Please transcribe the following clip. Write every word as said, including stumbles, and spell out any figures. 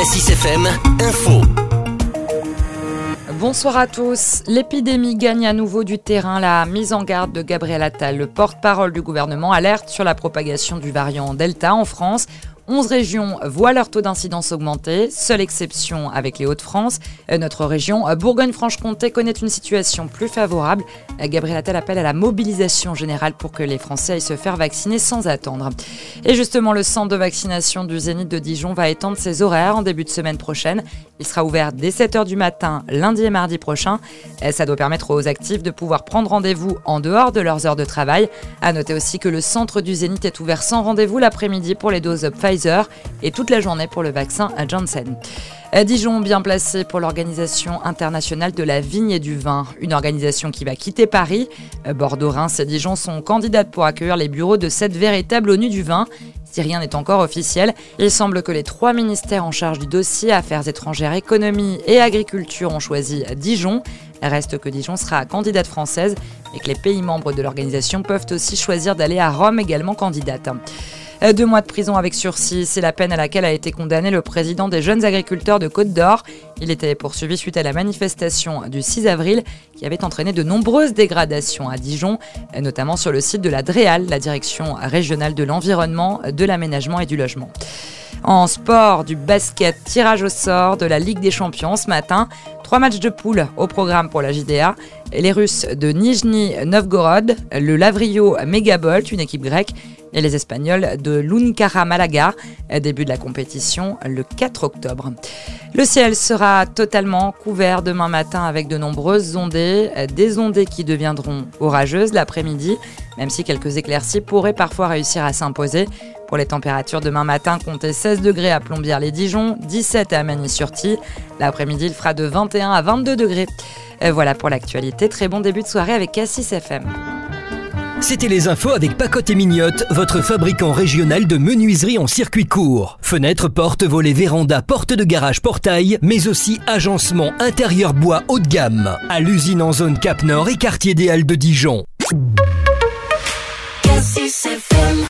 Cassis F M, info. Bonsoir à tous. L'épidémie gagne à nouveau du terrain. La mise en garde de Gabriel Attal, le porte-parole du gouvernement, alerte sur la propagation du variant Delta en France. onze régions voient leur taux d'incidence augmenter, seule exception avec les Hauts-de-France. Notre région, Bourgogne-Franche-Comté, connaît une situation plus favorable. Gabriel Attal appelle à la mobilisation générale pour que les Français aillent se faire vacciner sans attendre. Et justement, le centre de vaccination du Zénith de Dijon va étendre ses horaires en début de semaine prochaine. Il sera ouvert dès sept heures du matin, lundi et mardi prochain. Ça doit permettre aux actifs de pouvoir prendre rendez-vous en dehors de leurs heures de travail. À noter aussi que le centre du Zénith est ouvert sans rendez-vous l'après-midi pour les doses Pfizer et toute la journée pour le vaccin Janssen. Dijon bien placé pour l'Organisation internationale de la vigne et du vin, une organisation qui va quitter Paris. Bordeaux, Reims et Dijon sont candidates pour accueillir les bureaux de cette véritable ONU du vin. Si rien n'est encore officiel, il semble que les trois ministères en charge du dossier, Affaires étrangères, économie et agriculture, ont choisi Dijon. Reste que Dijon sera candidate française et que les pays membres de l'organisation peuvent aussi choisir d'aller à Rome, également candidate. Deux mois de prison avec sursis, c'est la peine à laquelle a été condamné le président des jeunes agriculteurs de Côte d'Or. Il était poursuivi suite à la manifestation du six avril qui avait entraîné de nombreuses dégradations à Dijon, notamment sur le site de la DREAL, la direction régionale de l'environnement, de l'aménagement et du logement. En sport, du basket, tirage au sort de la Ligue des Champions ce matin. Trois matchs de poule au programme pour la J D A. Les Russes de Nijni Novgorod, le Lavrio Megabolt, une équipe grecque, et les Espagnols de l'Unicaja Malaga. Début de la compétition le quatre octobre. Le ciel sera totalement couvert demain matin avec de nombreuses ondées, des ondées qui deviendront orageuses l'après-midi, même si quelques éclaircies pourraient parfois réussir à s'imposer. Pour les températures demain matin, comptez seize degrés à Plombières-les-Dijon, dix-sept à Magny-sur-Tille. L'après-midi, il fera de vingt et un à vingt-deux degrés. Voilà pour l'actualité. Très bon début de soirée avec Cassis F M. C'était les infos avec Pacotte et Mignotte, votre fabricant régional de menuiserie en circuit court. Fenêtres, portes, volets, vérandas, portes de garage, portail, mais aussi agencement intérieur bois haut de gamme. À l'usine en zone Cap Nord et quartier des Halles de Dijon.